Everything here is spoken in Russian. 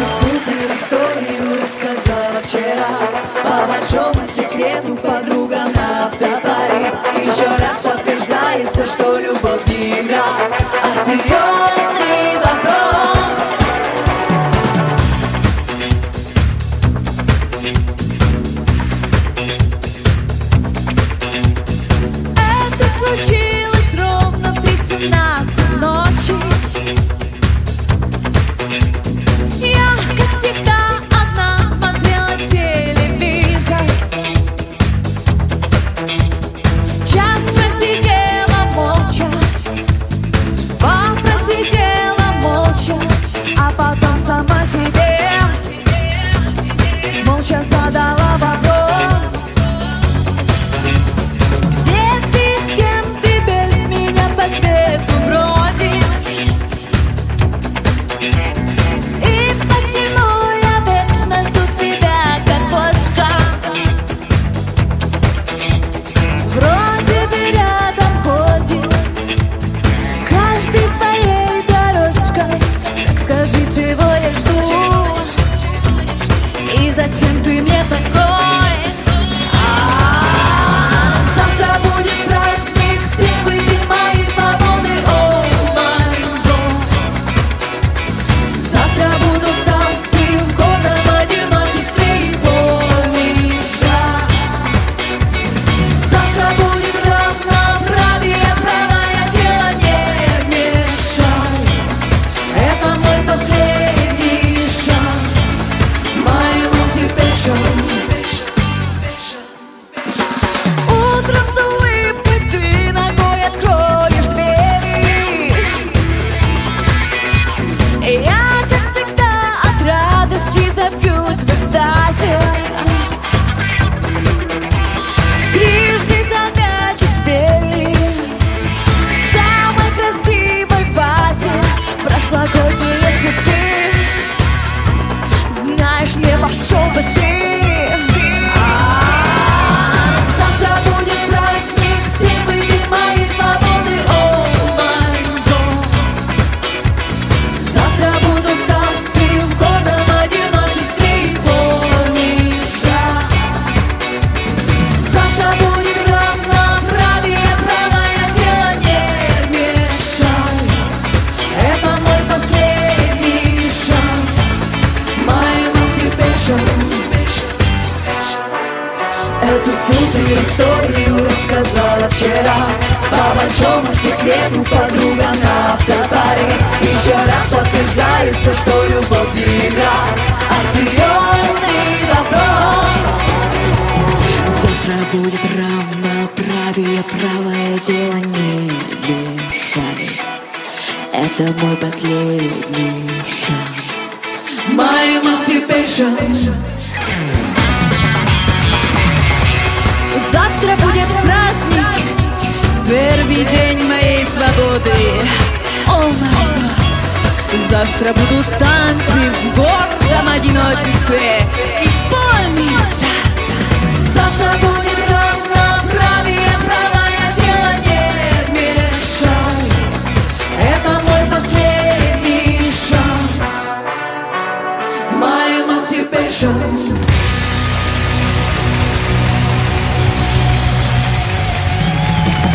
Эту супер историю рассказала вчера. По большому секрету подруга на автопаре. Еще раз подтверждается, что любовь не игра, а серьезный вопрос. Это случилось ровно в 3:17 ночи. Я, как всегда, одна смотрела телевизор. Час просидела молча, просидела молча, а потом сама себе молча задала вопрос: где ты, с кем ты без меня по свету бродишь? И почему я вечно жду тебя, как кошка? Вроде бы рядом ходим, каждый своей дорожкой. Так скажи, чего я жду? И зачем ты мне такой? Завтра будет праздник, первые мои свободы. О май год. Завтра будут танцы в гордом одиночестве и полный час. Завтра будет равноправие, правое дело не мешай. Это мой последний шанс. My emancipation. Утром с улыбкой ты ногой откроешь двери. И я, как всегда, от радости забьюсь в экстазе. Трижды задачу спели в самой красивой вазе. Прошлогодние цветы, знаешь, не пошел бы ты. Завтра будет праздник, первые мои свободы. О май год. Завтра будут танцы в гордом одиночестве и полный час. Завтра будет равноправие, правое дело не мешай. Это мой последний шанс. My emancipation. Эту супер историю рассказала вчера. По большому секрету подруга на автопаре. Еще раз подтверждается, что любовь не игра, а серьезный вопрос. Завтра будет равноправие, правое дело не мешай. Это мой последний шанс. My emancipation. Завтра будет праздник, первый день моей свободы. О май год. Завтра будут танцы в гордом одиночестве и полный час. Завтра будет